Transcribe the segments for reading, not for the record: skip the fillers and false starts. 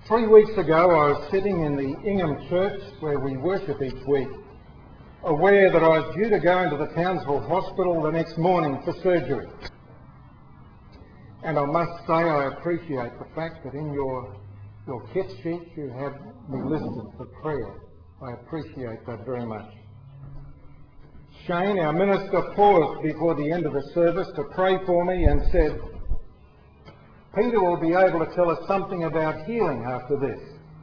3 weeks ago I was sitting in the Ingham Church where we worship each week, aware that I was due to go into the Townsville Hospital the next morning for surgery. And I must say I appreciate the fact that in your kit sheet you have me listed for prayer. I appreciate that very much. Shane, our minister, paused before the end of the service to pray for me and said, "Peter will be able to tell us something about healing after this."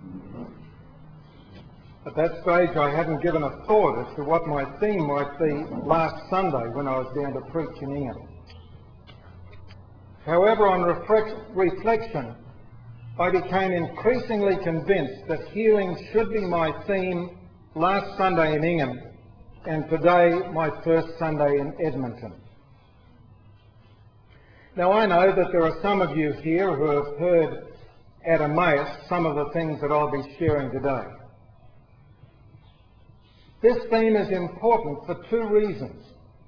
At that stage I hadn't given a thought as to what my theme might be last Sunday when I was down to preach in Ingham. However, on reflection, I became increasingly convinced that healing should be my theme last Sunday in Ingham and today my first Sunday in Edmonton. Now I know that there are some of you here who have heard at Emmaus some of the things that I'll be sharing today. This theme is important for 2 reasons.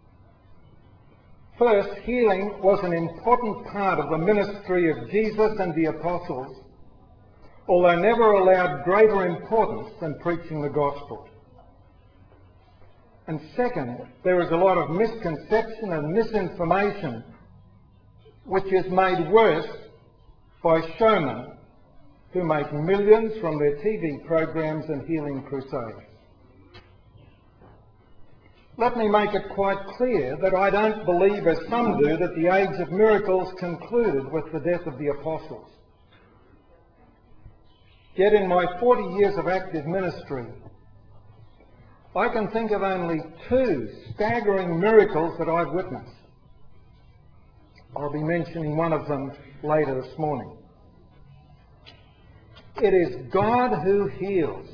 First, healing was an important part of the ministry of Jesus and the apostles, although never allowed greater importance than preaching the gospel. And second, there is a lot of misconception and misinformation which is made worse by showmen who make millions from their TV programs and healing crusades. Let me make it quite clear that I don't believe, as some do, that the age of miracles concluded with the death of the apostles. Yet in my 40 years of active ministry, I can think of only 2 staggering miracles that I've witnessed. I'll be mentioning one of them later this morning. It is God who heals.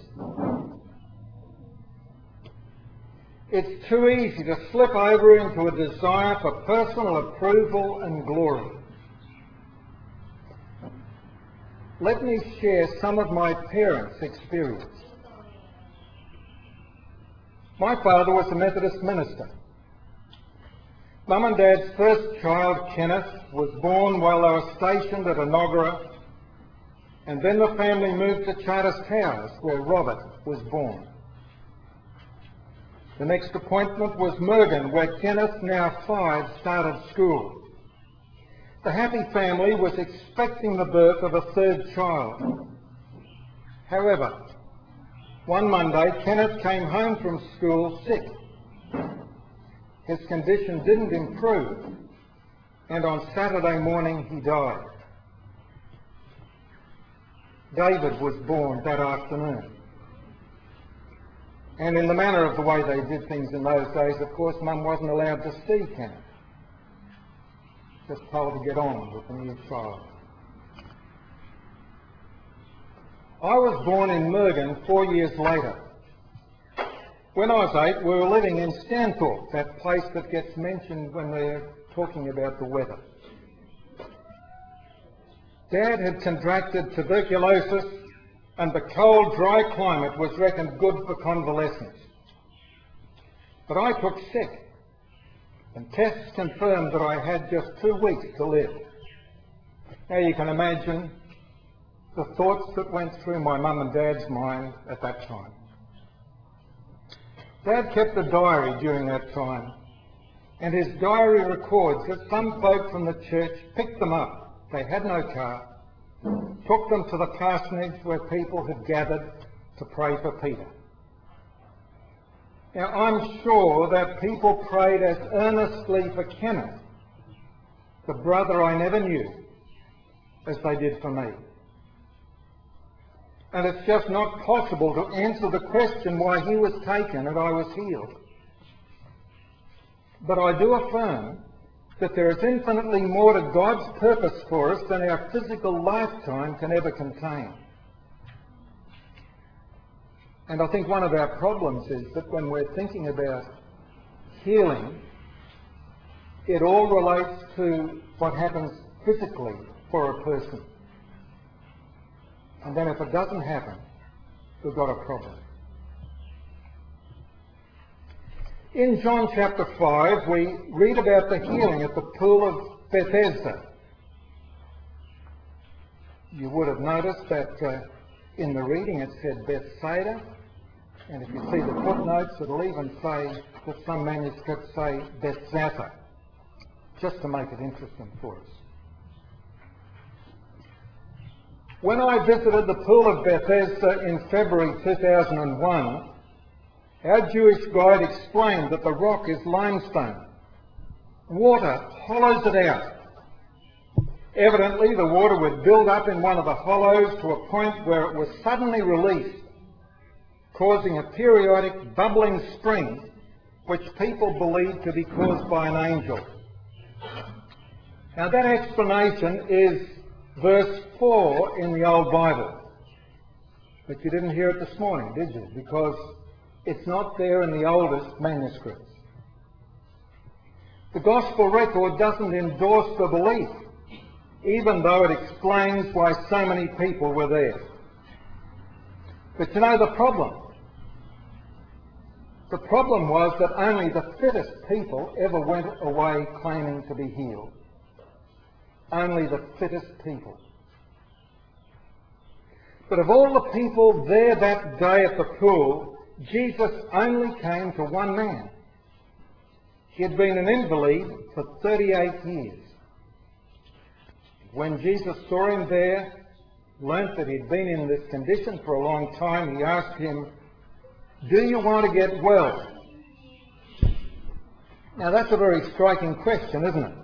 It's too easy to slip over into a desire for personal approval and glory. Let me share some of my parents' experience. My father was a Methodist minister. Mum and Dad's first child, Kenneth, was born while they were stationed at Enoggera, and then the family moved to Charters Towers, where Robert was born. The next appointment was Mergen, where Kenneth, now 5, started school. The happy family was expecting the birth of a 3rd child. However, one Monday, Kenneth came home from school sick. His condition didn't improve, and on Saturday morning he died. David was born that afternoon. And in the manner of the way they did things in those days, of course, Mum wasn't allowed to see Kenneth. Just told to get on with the new child. I was born in Mergen 4 years later. When I was 8, we were living in Stanthorpe, that place that gets mentioned when they're talking about the weather. Dad had contracted tuberculosis, and the cold, dry climate was reckoned good for convalescence. But I took sick, and tests confirmed that I had just 2 weeks to live. Now you can imagine the thoughts that went through my mum and Dad's mind at that time. Dad kept a diary during that time, and his diary records that some folk from the church picked them up. They had no car, took them to the parsonage where people had gathered to pray for Peter. Now I'm sure that people prayed as earnestly for Kenneth, the brother I never knew, as they did for me. And it's just not possible to answer the question why he was taken and I was healed. But I do affirm that there is infinitely more to God's purpose for us than our physical lifetime can ever contain. And I think one of our problems is that when we're thinking about healing, it all relates to what happens physically for a person. And then if it doesn't happen, we've got a problem. In John chapter 5, we read about the healing at the pool of Bethesda. You would have noticed that in the reading it said Bethsaida, and if you see the footnotes, it'll even say that some manuscripts say Bethzatha, just to make it interesting for us. When I visited the Pool of Bethesda in February 2001, our Jewish guide explained that the rock is limestone. Water hollows it out. Evidently, the water would build up in one of the hollows to a point where it was suddenly released, causing a periodic bubbling spring, which people believe to be caused by an angel. Now that explanation is verse 4 in the Old Bible. But you didn't hear it this morning, did you? Because it's not there in the oldest manuscripts. The Gospel record doesn't endorse the belief, even though it explains why so many people were there. But you know the problem? The problem was that only the fittest people ever went away claiming to be healed. Only the fittest people. But of all the people there that day at the pool, Jesus only came to one man. He had been an invalid for 38 years. When Jesus saw him there, learnt that he'd been in this condition for a long time, he asked him, "Do you want to get well?" Now that's a very striking question, isn't it?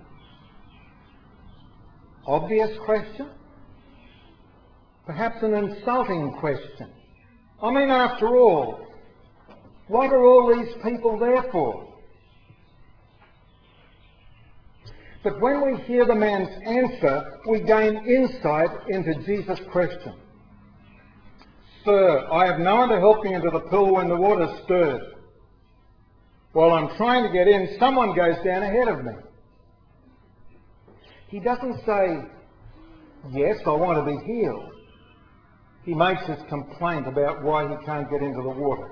Obvious question? Perhaps an insulting question. I mean, after all, what are all these people there for? But when we hear the man's answer, we gain insight into Jesus' question. "Sir, I have no one to help me into the pool when the water's stirred. While I'm trying to get in, someone goes down ahead of me." He doesn't say, "Yes, I want to be healed." He makes his complaint about why he can't get into the water.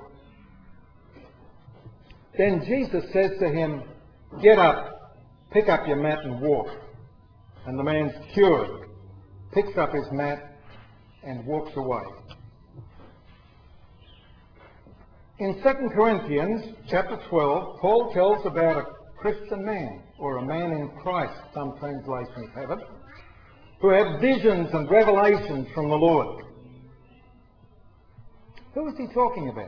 Then Jesus says to him, "Get up, pick up your mat and walk." And the man's cured, picks up his mat and walks away. In 2 Corinthians chapter 12, Paul tells about a Christian man, or a man in Christ, some translations have it, who had visions and revelations from the Lord. Who is he talking about?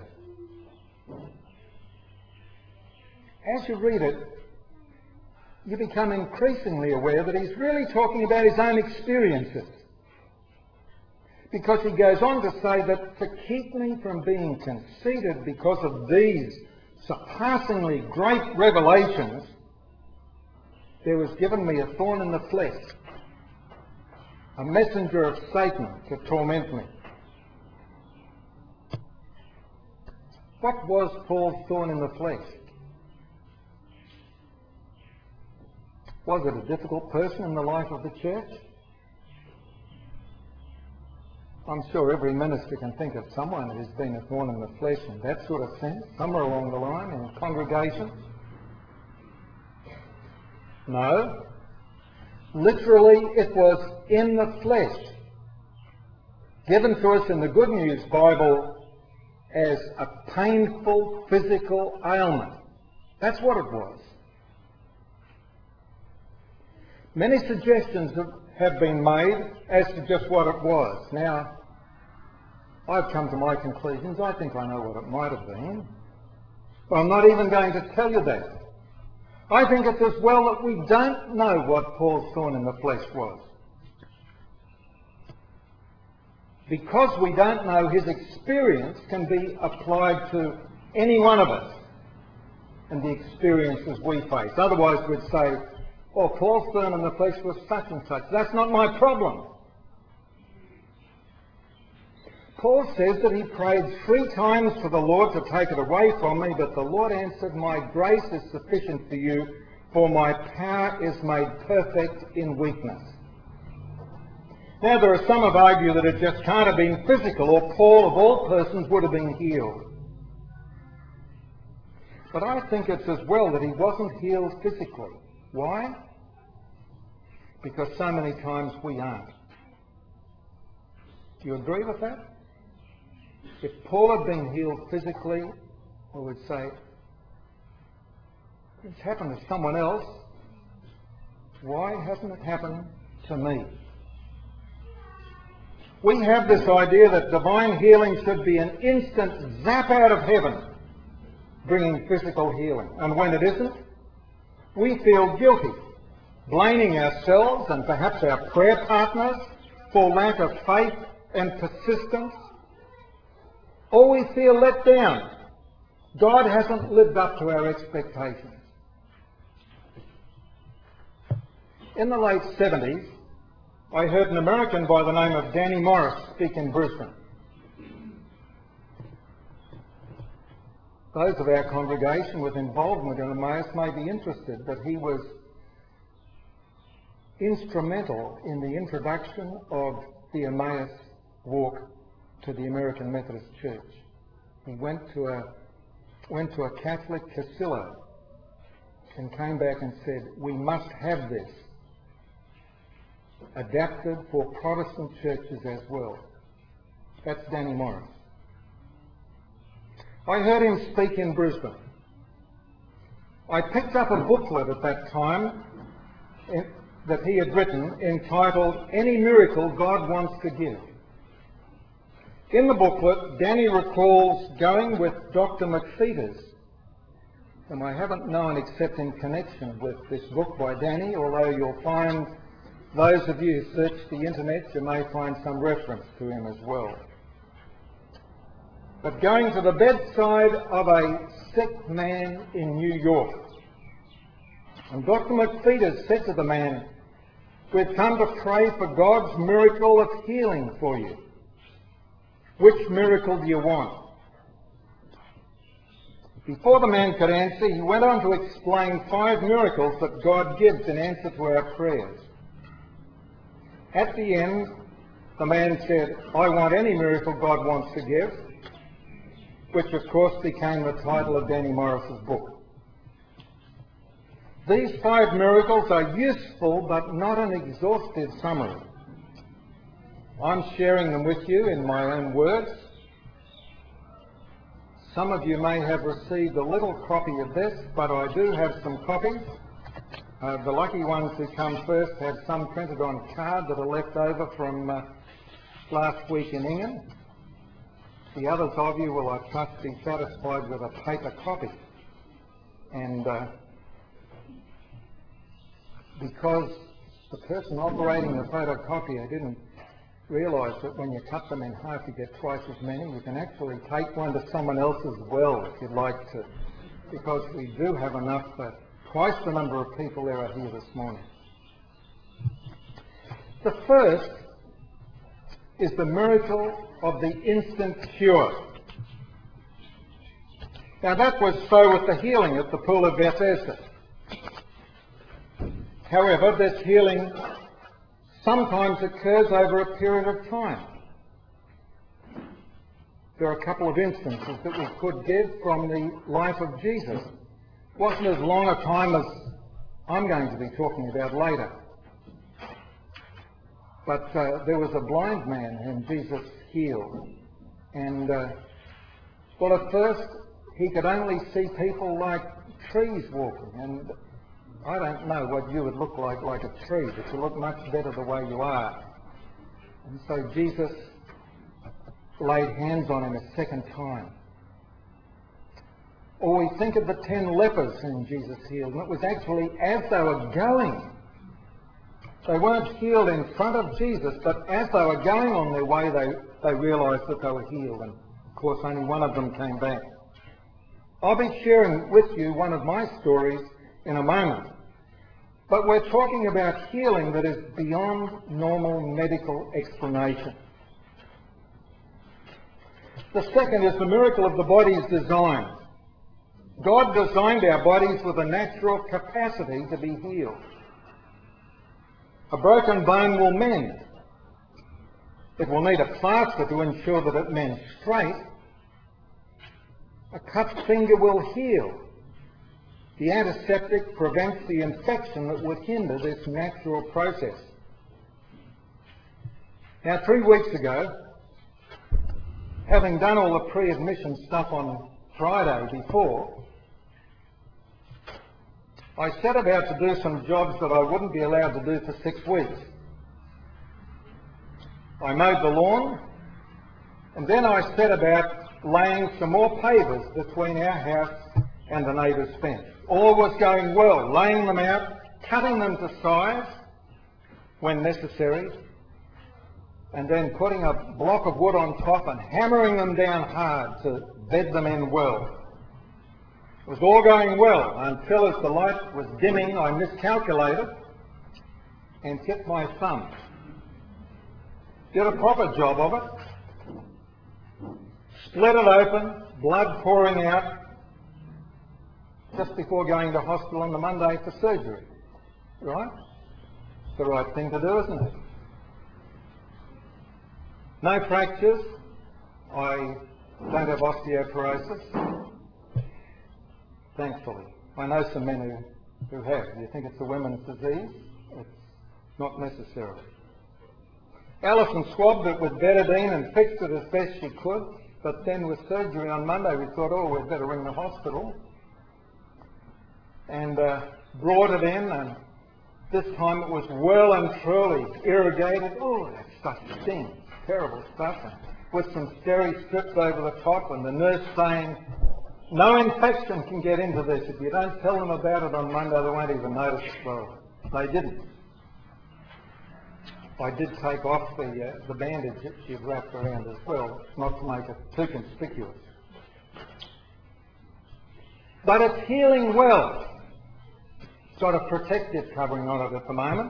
As you read it, you become increasingly aware that he's really talking about his own experiences. Because he goes on to say that to keep me from being conceited because of these surpassingly great revelations, there was given me a thorn in the flesh, a messenger of Satan to torment me. What was Paul's thorn in the flesh? Was it a difficult person in the life of the church? I'm sure every minister can think of someone who's been a thorn in the flesh in that sort of sense, somewhere along the line in congregations. No. Literally, it was in the flesh, given to us in the Good News Bible as a painful physical ailment. That's what it was. Many suggestions have been made as to just what it was. Now, I've come to my conclusions. I think I know what it might have been. But I'm not even going to tell you that. I think it's as well that we don't know what Paul's thorn in the flesh was. Because we don't know, his experience can be applied to any one of us and the experiences we face. Otherwise we'd say, "Oh, Paul's thorn in the flesh was such and such." That's not my problem. Paul says that he prayed 3 times for the Lord to take it away from me, but the Lord answered, "My grace is sufficient for you, for my power is made perfect in weakness." Now, there are some who argue that it just can't have been physical, or Paul, of all persons, would have been healed. But I think it's as well that he wasn't healed physically. Why? Because so many times we aren't. Do you agree with that? If Paul had been healed physically, we would say, it's happened to someone else. Why hasn't it happened to me? We have this idea that divine healing should be an instant zap out of heaven, bringing physical healing. And when it isn't, we feel guilty, blaming ourselves and perhaps our prayer partners for lack of faith and persistence. Or we feel let down. God hasn't lived up to our expectations. In the late 70s, I heard an American by the name of Danny Morris speak in Brisbane. Those of our congregation with involvement in Emmaus may be interested, but he was instrumental in the introduction of the Emmaus walk to the American Methodist Church. He went to a Catholic Casilla and came back and said, we must have this adapted for Protestant churches as well. That's Danny Morris. I heard him speak in Brisbane. I picked up a booklet at that time that he had written entitled Any Miracle God Wants to Give. In the booklet, Danny recalls going with Dr. McPheeters, whom I haven't known except in connection with this book by Danny, although you'll find, those of you who search the internet, you may find some reference to him as well. But going to the bedside of a sick man in New York. And Dr. McPheeters said to the man, we've come to pray for God's miracle of healing for you. Which miracle do you want? Before the man could answer, he went on to explain 5 miracles that God gives in answer to our prayers. At the end, the man said, I want any miracle God wants to give, which of course became the title of Danny Morris's book. These 5 miracles are useful but not an exhaustive summary. I'm sharing them with you in my own words. Some of you may have received a little copy of this, but I do have some copies. The lucky ones who come first have some printed on card that are left over from last week in Ingham. The others of you will, I trust, be satisfied with a paper copy. And because the person operating the photocopier didn't realise that when you cut them in half you get twice as many, you can actually take one to someone else as well if you'd like to, because we do have enough for twice the number of people there are here this morning. The first is the miracle of the instant cure. Now that was so with the healing at the pool of Bethesda. However, this healing sometimes occurs over a period of time. There are a couple of instances that we could give from the life of Jesus. It wasn't as long a time as I'm going to be talking about later. But there was a blind man whom Jesus healed. And, well, at first he could only see people like trees walking. And I don't know what you would look like a tree, but you look much better the way you are. And so Jesus laid hands on him a second time. Or we think of the 10 lepers whom Jesus healed, and it was actually as they were going. They weren't healed in front of Jesus, but as they were going on their way, they realised that they were healed, and of course only one of them came back. I'll be sharing with you one of my stories in a moment. But we're talking about healing that is beyond normal medical explanation. The second is the miracle of the body's design. God designed our bodies with a natural capacity to be healed. A broken bone will mend. It will need a plaster to ensure that it mends straight. A cut finger will heal. The antiseptic prevents the infection that would hinder this natural process. Now, 3 weeks ago, having done all the pre-admission stuff on Friday before, I set about to do some jobs that I wouldn't be allowed to do for 6 weeks. I mowed the lawn, and then I set about laying some more pavers between our house and the neighbour's fence. All was going well, laying them out, cutting them to size when necessary, and then putting a block of wood on top and hammering them down hard to bed them in well. It was all going well until, as the light was dimming, I miscalculated and hit my thumb. Did a proper job of it. Split it open, blood pouring out, just before going to hospital on the Monday for surgery. Right? It's the right thing to do, isn't it? No fractures. I don't have osteoporosis. Thankfully. I know some men who have. You think it's a women's disease? It's not necessarily. Alison swabbed it with betadine and fixed it as best she could, but then with surgery on Monday we thought, oh, we'd better ring the hospital. And brought it in, and this time it was well and truly irrigated. Oh, that stuff stings. Terrible stuff. And with some steri strips over the top, and the nurse saying, no infection can get into this. If you don't tell them about it on Monday, they won't even notice it. Well, they didn't. I did take off the bandage that she'd wrapped around as well, not to make it too conspicuous. But it's healing well. It's got a protective covering on it at the moment.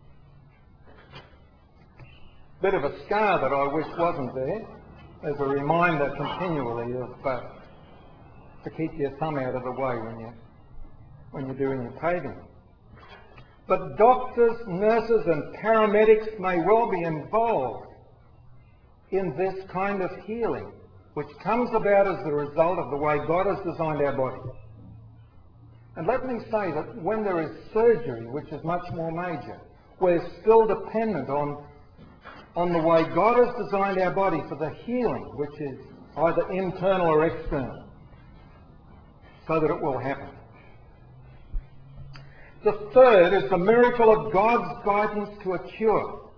Bit of a scar that I wish wasn't there, as a reminder continually of to keep your thumb out of the way when you're doing your paving. But doctors, nurses and paramedics may well be involved in this kind of healing, which comes about as the result of the way God has designed our body. And let me say that when there is surgery, which is much more major, we're still dependent on the way God has designed our body for the healing, which is either internal or external, so that it will happen. The third is the miracle of God's guidance to a cure.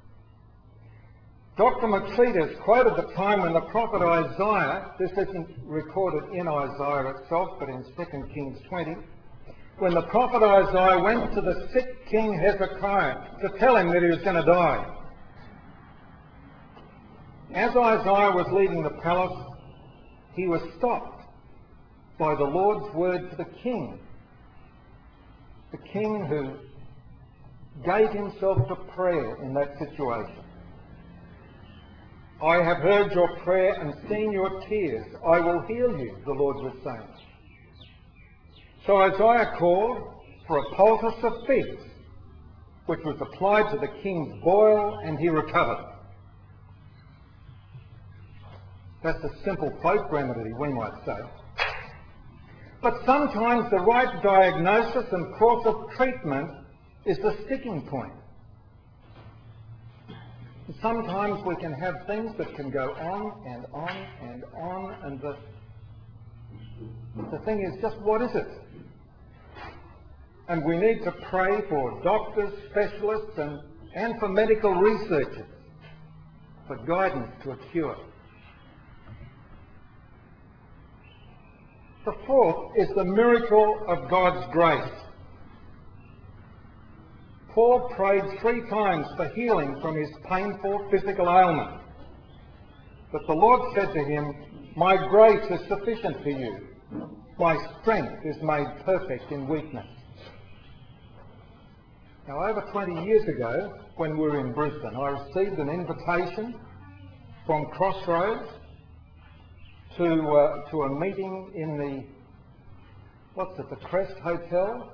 Dr. Matreidis quoted the time when the prophet Isaiah, this isn't recorded in Isaiah itself, but in 2 Kings 20, when the prophet Isaiah went to the sick king Hezekiah to tell him that he was going to die. As Isaiah was leaving the palace, he was stopped by the Lord's word to the king who gave himself to prayer in that situation. I have heard your prayer and seen your tears. I will heal you, the Lord was saying. So Isaiah called for a poultice of figs, which was applied to the king's boil, and he recovered. That's a simple folk remedy, we might say. But sometimes the right diagnosis and course of treatment is the sticking point. Sometimes we can have things that can go on and on and on, and the thing is just, what is it? And we need to pray for doctors, specialists, and for medical researchers for guidance to a cure. The fourth is the miracle of God's grace. Paul prayed 3 times for healing from his painful physical ailment. But the Lord said to him, my grace is sufficient for you. My strength is made perfect in weakness. Now, over 20 years ago, when we were in Brisbane, I received an invitation from Crossroads to a meeting in the Crest Hotel,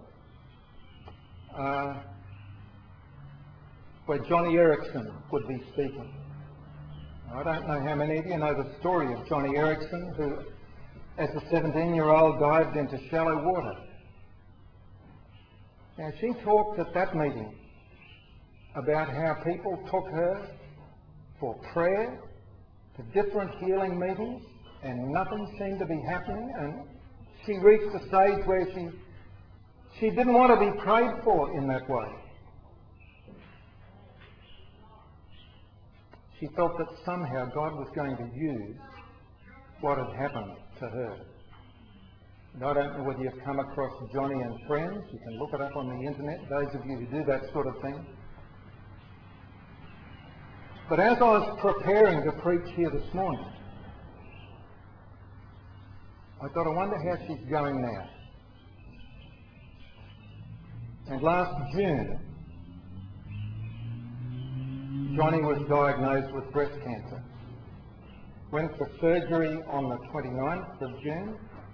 where Johnny Erickson would be speaking. I don't know how many of you know the story of Johnny Erickson, who, as a 17-year-old, dived into shallow water. Now, she talked at that meeting about how people took her for prayer, to different healing meetings, and nothing seemed to be happening, and she reached a stage where she didn't want to be prayed for in that way. She felt that somehow God was going to use what had happened to her. And I don't know whether you've come across Johnny and Friends. You can look it up on the internet, those of you who do that sort of thing. But as I was preparing to preach here this morning, I thought, I wonder how she's going now. And last June, Johnny was diagnosed with breast cancer. Went for surgery on the 29th of June.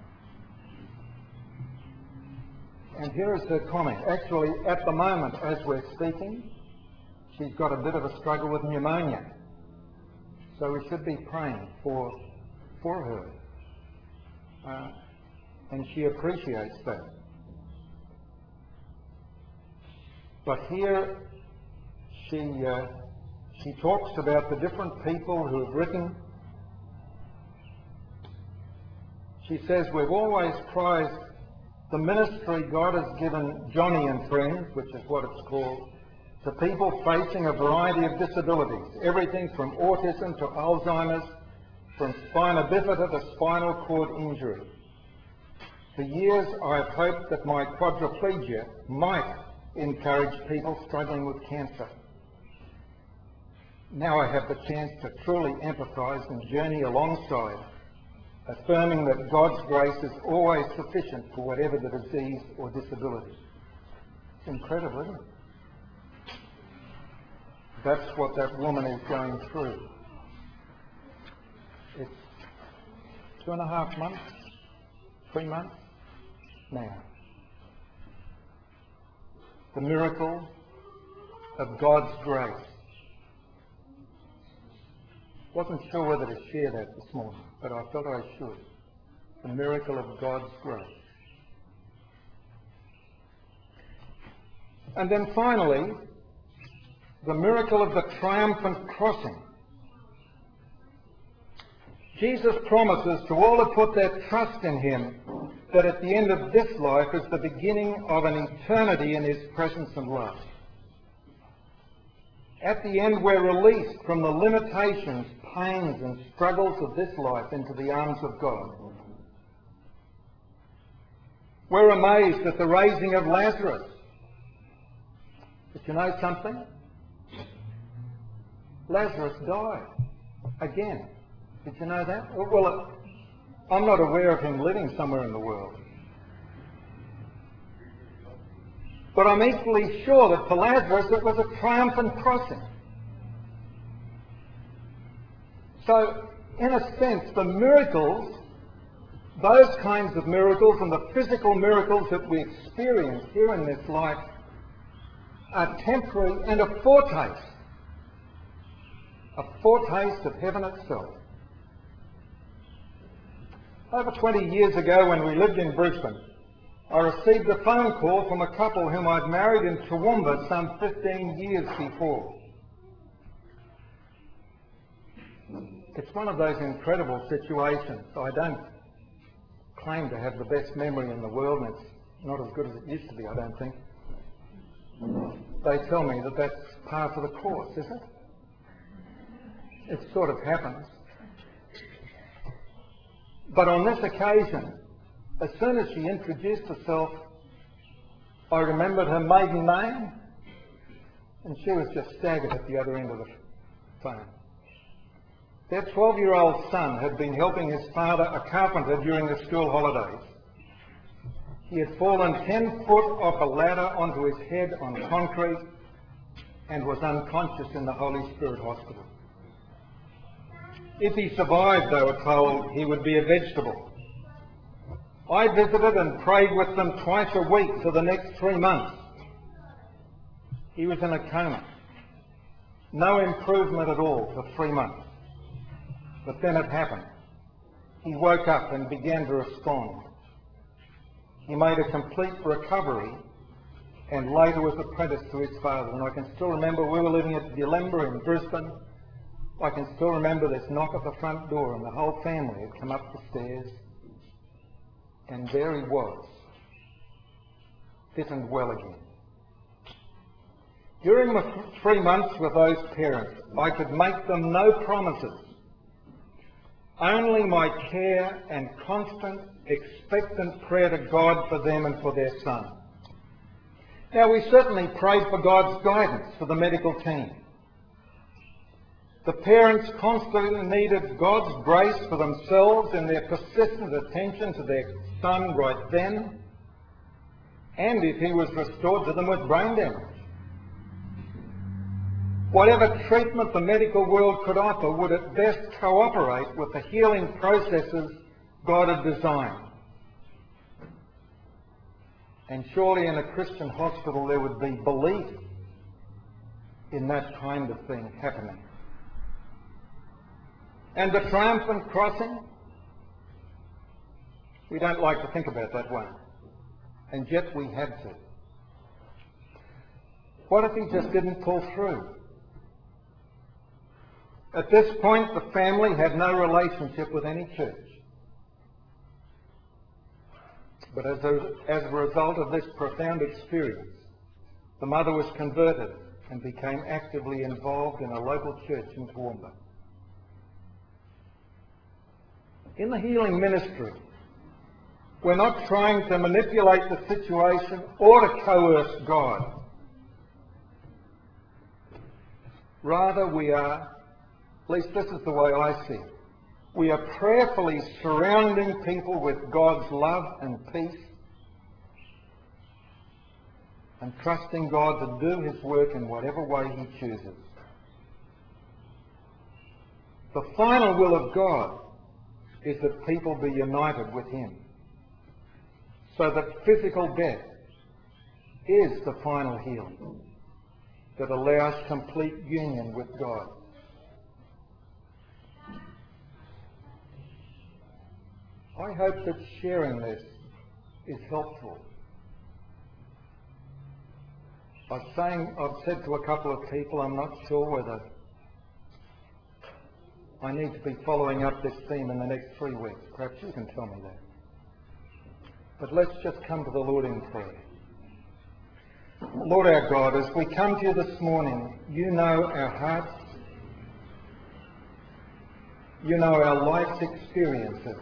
And here is her comment. Actually, at the moment, as we're speaking, she's got a bit of a struggle with pneumonia. So we should be praying for her. And she appreciates that. But here she talks about the different people who have written. She says, we've always prized the ministry God has given Johnny and Friends, which is what it's called, to people facing a variety of disabilities, everything from autism to Alzheimer's, from spina bifida to spinal cord injury. For years I've hoped that my quadriplegia might encourage people struggling with cancer. Now I have the chance to truly empathise and journey alongside, affirming that God's grace is always sufficient for whatever the disease or disability. It's incredible, isn't it? That's what that woman is going through. It's 2.5 months, 3 months now. The miracle of God's grace. Wasn't sure whether to share that this morning, but I felt I should. The miracle of God's grace. And then finally, the miracle of the triumphant crossing. Jesus promises to all who put their trust in him that at the end of this life is the beginning of an eternity in his presence and love. At the end, we're released from the limitations, pains and struggles of this life into the arms of God. We're amazed at the raising of Lazarus. But you know something? Lazarus died again. Did you know that? Well, I'm not aware of him living somewhere in the world. But I'm equally sure that for Lazarus it was a triumphant crossing. So, in a sense, the miracles, those kinds of miracles and the physical miracles that we experience here in this life are temporary and a foretaste of heaven itself. Over 20 years ago, when we lived in Brisbane, I received a phone call from a couple whom I'd married in Toowoomba some 15 years before. It's one of those incredible situations. I don't claim to have the best memory in the world, and it's not as good as it used to be, I don't think. They tell me that that's part of the course, is it? It sort of happens. But on this occasion, as soon as she introduced herself, I remembered her maiden name, and she was just staggered at the other end of the phone. Their 12-year-old son had been helping his father, a carpenter, during the school holidays. He had fallen 10 foot off a ladder onto his head on concrete and was unconscious in the Holy Spirit Hospital. If he survived, they were told, he would be a vegetable. I visited and prayed with them twice a week for the next 3 months. He was in a coma. No improvement at all for 3 months. But then it happened. He woke up and began to respond. He made a complete recovery and later was apprenticed to his father. And I can still remember we were living at Yalemba in Brisbane. I can still remember this knock at the front door, and the whole family had come up the stairs, and there he was, fit and well again. During the 3 months with those parents, I could make them no promises, only my care and constant, expectant prayer to God for them and for their son. Now, we certainly prayed for God's guidance for the medical team. The parents constantly needed God's grace for themselves in their persistent attention to their son right then, and if he was restored to them with brain damage. Whatever treatment the medical world could offer would at best cooperate with the healing processes God had designed. And surely in a Christian hospital there would be belief in that kind of thing happening. And the triumphant crossing? We don't like to think about that one. And yet we had to. What if he just didn't pull through? At this point, the family had no relationship with any church. But as a result of this profound experience, the mother was converted and became actively involved in a local church in Toowoomba. In the healing ministry, we're not trying to manipulate the situation or to coerce God. Rather, we are, at least this is the way I see it, we are prayerfully surrounding people with God's love and peace and trusting God to do his work in whatever way he chooses. The final will of God is that people be united with him, so that physical death is the final healing that allows complete union with God. I hope that sharing this is helpful. I've said to a couple of people, I'm not sure whether I need to be following up this theme in the next 3 weeks. Perhaps you can tell me that. But let's just come to the Lord in prayer. Lord our God, as we come to you this morning, you know our hearts, you know our life's experiences.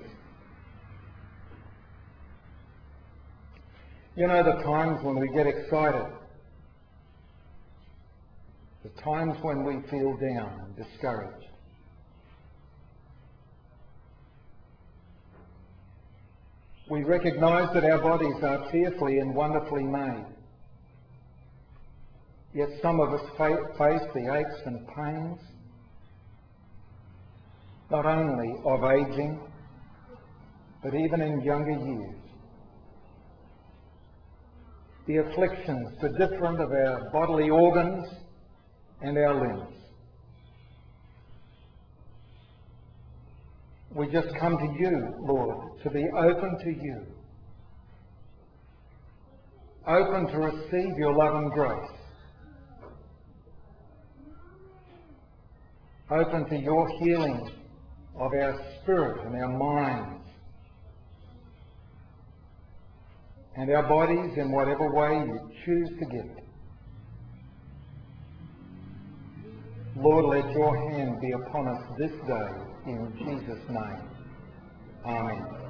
You know the times when we get excited, the times when we feel down and discouraged. We recognise that our bodies are fearfully and wonderfully made. Yet some of us face the aches and pains, not only of ageing, but even in younger years. The afflictions, the different of our bodily organs and our limbs. We just come to you, Lord, to be open to you. Open to receive your love and grace. Open to your healing of our spirit and our minds and our bodies in whatever way you choose to give it. Lord, let your hand be upon us this day in Jesus' name. Amen.